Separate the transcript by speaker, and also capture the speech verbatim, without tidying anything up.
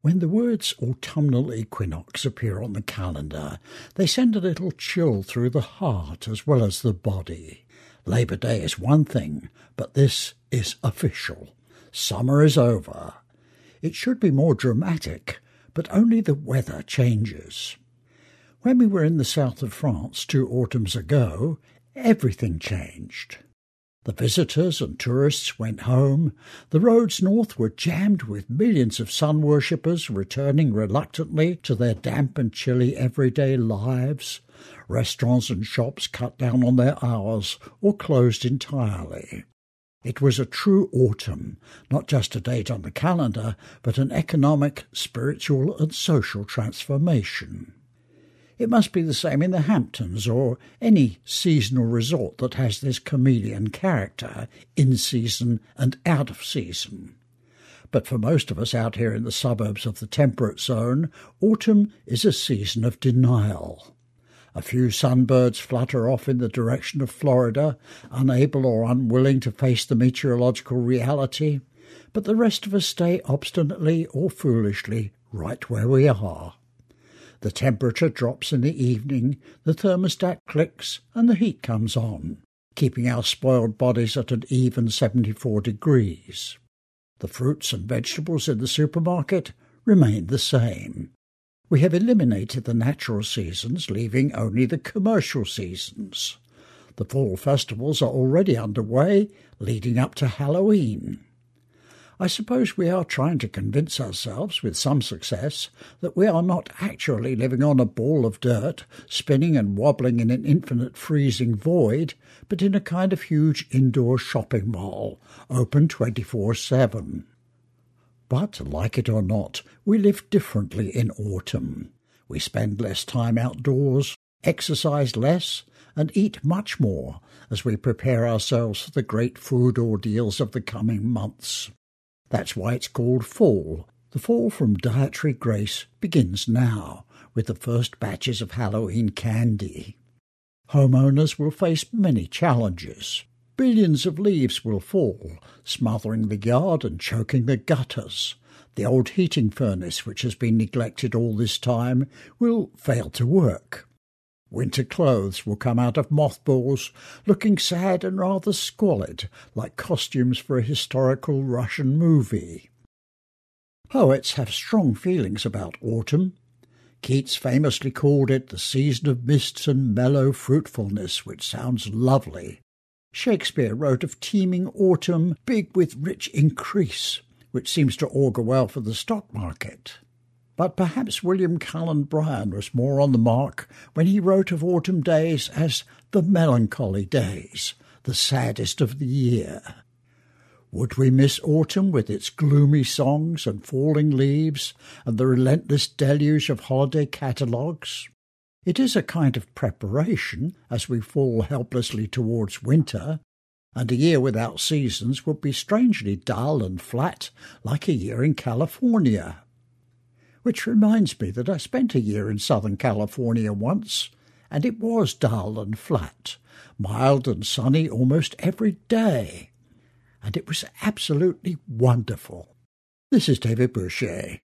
Speaker 1: When the words autumnal equinox appear on the calendar, they send a little chill through the heart as well as the body. Labour Day is one thing, but this is official. Summer is over. It should be more dramatic, but only the weather changes. When we were in the south of France two autumns ago, everything changed. The visitors and tourists went home. The roads north were jammed with millions of sun worshippers returning reluctantly to their damp and chilly everyday lives. Restaurants and shops cut down on their hours or closed entirely. It was a true autumn, not just a date on the calendar, but an economic, spiritual and social transformation. It must be the same in the Hamptons or any seasonal resort that has this chameleon character, in season and out of season. But for most of us out here in the suburbs of the temperate zone, autumn is a season of denial. A few sunbirds flutter off in the direction of Florida, unable or unwilling to face the meteorological reality, but the rest of us stay obstinately or foolishly right where we are. The temperature drops in the evening, the thermostat clicks, and the heat comes on, keeping our spoiled bodies at an even seventy-four degrees. The fruits and vegetables in the supermarket remain the same. We have eliminated the natural seasons, leaving only the commercial seasons. The fall festivals are already underway, leading up to Halloween. I suppose we are trying to convince ourselves, with some success, that we are not actually living on a ball of dirt, spinning and wobbling in an infinite freezing void, but in a kind of huge indoor shopping mall, open twenty-four seven. But, like it or not, we live differently in autumn. We spend less time outdoors, exercise less, and eat much more as we prepare ourselves for the great food ordeals of the coming months. That's why it's called fall. The fall from dietary grace begins now, with the first batches of Halloween candy. Homeowners will face many challenges. Billions of leaves will fall, smothering the yard and choking the gutters. The old heating furnace, which has been neglected all this time, will fail to work. Winter clothes will come out of mothballs, looking sad and rather squalid, like costumes for a historical Russian movie. Poets have strong feelings about autumn. Keats famously called it the season of mists and mellow fruitfulness, which sounds lovely. Shakespeare wrote of teeming autumn, big with rich increase, which seems to augur well for the stock market. But perhaps William Cullen Bryant was more on the mark when he wrote of autumn days as the melancholy days, the saddest of the year. Would we miss autumn with its gloomy songs and falling leaves and the relentless deluge of holiday catalogues? It is a kind of preparation as we fall helplessly towards winter, and a year without seasons would be strangely dull and flat, like a year in California. Which reminds me that I spent a year in Southern California once, and it was dull and flat, mild and sunny almost every day, and it was absolutely wonderful. This is David Boucher.